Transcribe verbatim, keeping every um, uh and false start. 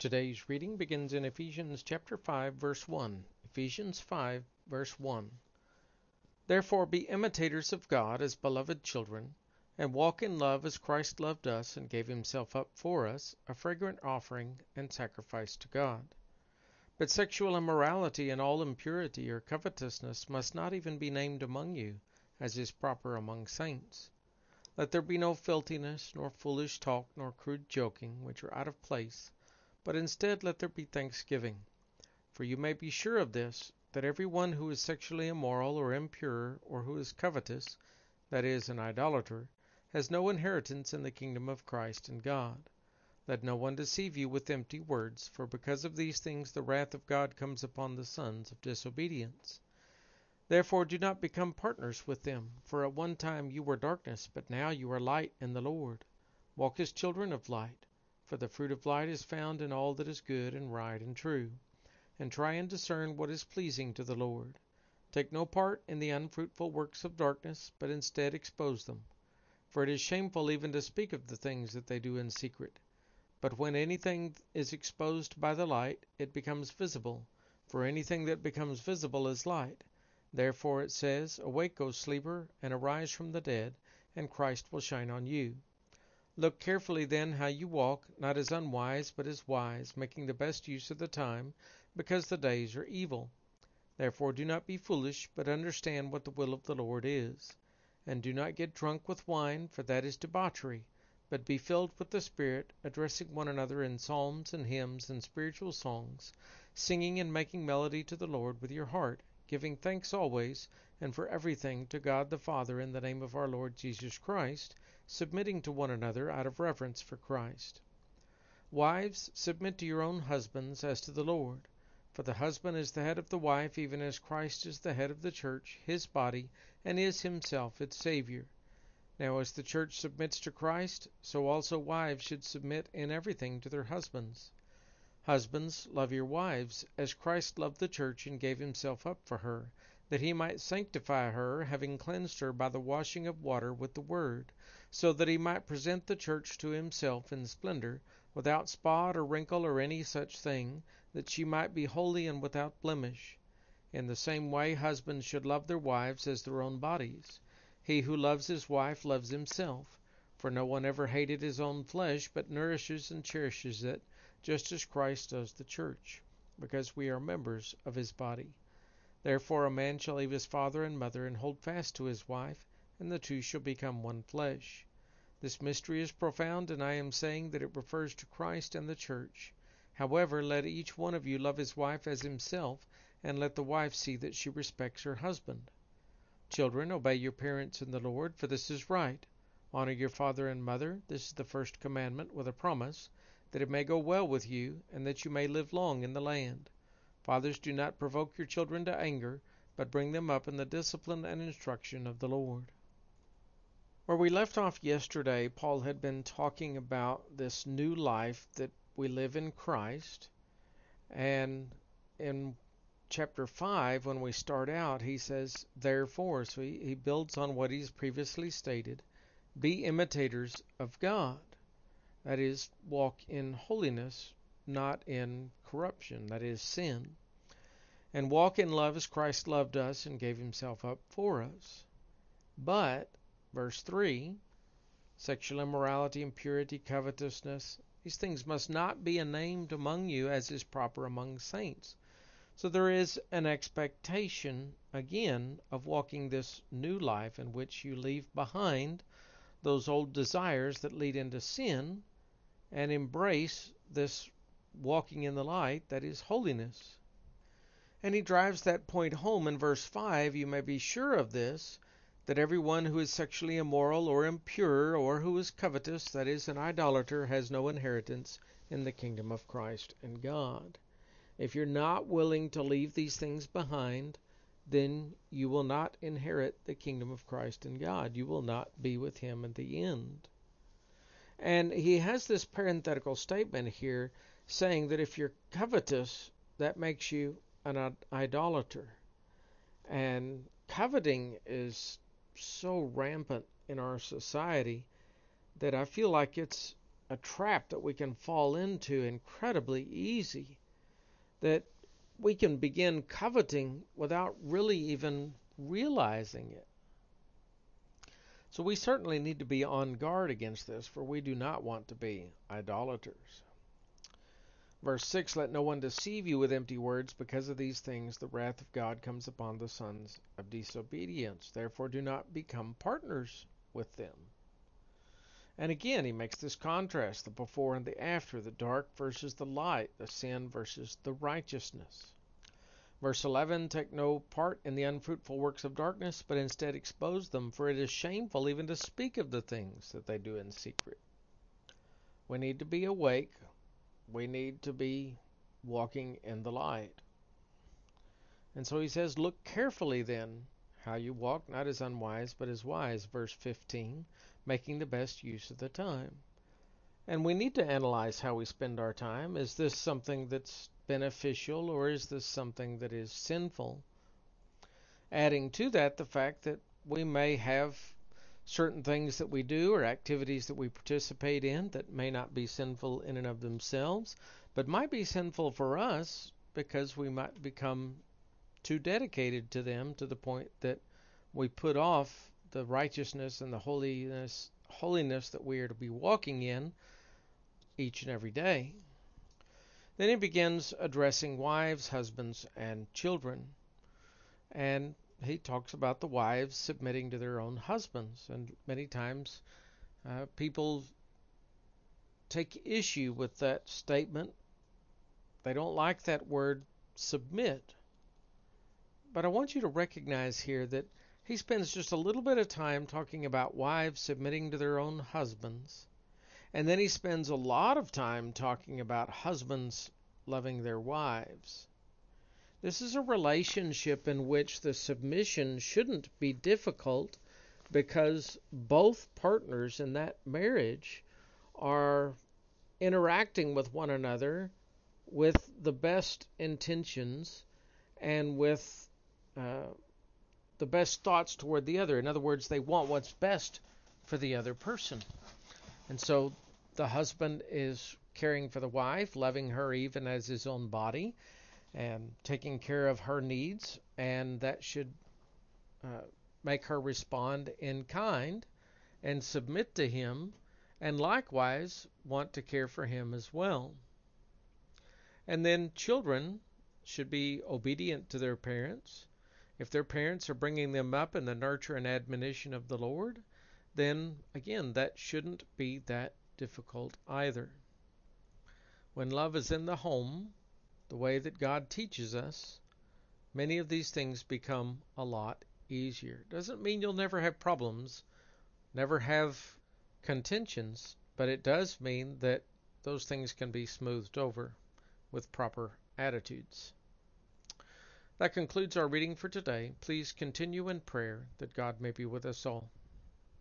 Today's reading begins in Ephesians chapter five, verse one. Ephesians five, verse one. Therefore be imitators of God as beloved children, and walk in love as Christ loved us and gave himself up for us, a fragrant offering and sacrifice to God. But sexual immorality and all impurity or covetousness must not even be named among you, as is proper among saints. Let there be no filthiness, nor foolish talk, nor crude joking, which are out of place, but instead let there be thanksgiving. For you may be sure of this, that every one who is sexually immoral or impure, or who is covetous, that is, an idolater, has no inheritance in the kingdom of Christ and God. Let no one deceive you with empty words, for because of these things the wrath of God comes upon the sons of disobedience. Therefore do not become partners with them, for at one time you were darkness, but now you are light in the Lord. Walk as children of light, for the fruit of light is found in all that is good and right and true. And try and discern what is pleasing to the Lord. Take no part in the unfruitful works of darkness, but instead expose them. For it is shameful even to speak of the things that they do in secret. But when anything is exposed by the light, it becomes visible. For anything that becomes visible is light. Therefore it says, Awake, O sleeper, and arise from the dead, and Christ will shine on you. Look carefully then how you walk, not as unwise, but as wise, making the best use of the time, because the days are evil. Therefore do not be foolish, but understand what the will of the Lord is. And do not get drunk with wine, for that is debauchery, but be filled with the Spirit, addressing one another in psalms and hymns and spiritual songs, singing and making melody to the Lord with your heart, giving thanks always and for everything to God the Father in the name of our Lord Jesus Christ, submitting to one another out of reverence for Christ. Wives, submit to your own husbands as to the Lord. For the husband is the head of the wife, even as Christ is the head of the church, his body, and is himself its Savior. Now as the church submits to Christ, so also wives should submit in everything to their husbands. Husbands, love your wives, as Christ loved the church and gave himself up for her, that he might sanctify her, having cleansed her by the washing of water with the word, so that he might present the church to himself in splendor, without spot or wrinkle or any such thing, that she might be holy and without blemish. In the same way husbands should love their wives as their own bodies. He who loves his wife loves himself. For no one ever hated his own flesh, but nourishes and cherishes it, just as Christ does the church, because we are members of his body. Therefore a man shall leave his father and mother, and hold fast to his wife, and the two shall become one flesh. This mystery is profound, and I am saying that it refers to Christ and the church. However, let each one of you love his wife as himself, and let the wife see that she respects her husband. Children, obey your parents in the Lord, for this is right. Honor your father and mother, this is the first commandment with a promise, that it may go well with you, and that you may live long in the land. Fathers, do not provoke your children to anger, but bring them up in the discipline and instruction of the Lord. Where we left off yesterday, Paul had been talking about this new life that we live in Christ. And in chapter five, when we start out, he says, therefore, so he, he builds on what he's previously stated, be imitators of God. That is, walk in holiness, not in corruption, that is, sin. And walk in love as Christ loved us and gave himself up for us. But, verse three, sexual immorality, impurity, covetousness, these things must not be named among you as is proper among saints. So there is an expectation, again, of walking this new life in which you leave behind those old desires that lead into sin and embrace this walking in the light that is holiness. And he drives that point home in verse five. You may be sure of this, that everyone who is sexually immoral or impure or who is covetous, that is, an idolater, has no inheritance in the kingdom of Christ and God. If you're not willing to leave these things behind, then you will not inherit the kingdom of Christ and God. You will not be with him at the end. And he has this parenthetical statement here saying that if you're covetous, that makes you an idolater. And coveting is so rampant in our society that I feel like it's a trap that we can fall into incredibly easy, that we can begin coveting without really even realizing it. So we certainly need to be on guard against this, for we do not want to be idolaters. Verse six, let no one deceive you with empty words. Because of these things, the wrath of God comes upon the sons of disobedience. Therefore, do not become partners with them. And again, he makes this contrast, the before and the after, the dark versus the light, the sin versus the righteousness. Verse eleven, take no part in the unfruitful works of darkness, but instead expose them, for it is shameful even to speak of the things that they do in secret. We need to be awake. We need to be walking in the light. And so he says, look carefully then how you walk, not as unwise, but as wise. Verse fifteen, making the best use of the time. And we need to analyze how we spend our time. Is this something that's beneficial, or is this something that is sinful? Adding to that the fact that we may have certain things that we do or activities that we participate in that may not be sinful in and of themselves, but might be sinful for us because we might become too dedicated to them to the point that we put off the righteousness and the holiness holiness that we are to be walking in each and every day. Then he begins addressing wives, husbands, and children. And he talks about the wives submitting to their own husbands. And many times uh, people take issue with that statement. They don't like that word submit. But I want you to recognize here that he spends just a little bit of time talking about wives submitting to their own husbands. And then he spends a lot of time talking about husbands loving their wives. This is a relationship in which the submission shouldn't be difficult, because both partners in that marriage are interacting with one another with the best intentions and with uh, the best thoughts toward the other. In other words, they want what's best for the other person. And so the husband is caring for the wife, loving her even as his own body, and taking care of her needs, and that should uh, make her respond in kind and submit to him, and likewise want to care for him as well. And then children should be obedient to their parents. If their parents are bringing them up in the nurture and admonition of the Lord, then again, that shouldn't be that difficult either. When love is in the home, the way that God teaches us, many of these things become a lot easier. Doesn't mean you'll never have problems, never have contentions, but it does mean that those things can be smoothed over with proper attitudes. That concludes our reading for today. Please continue in prayer that God may be with us all.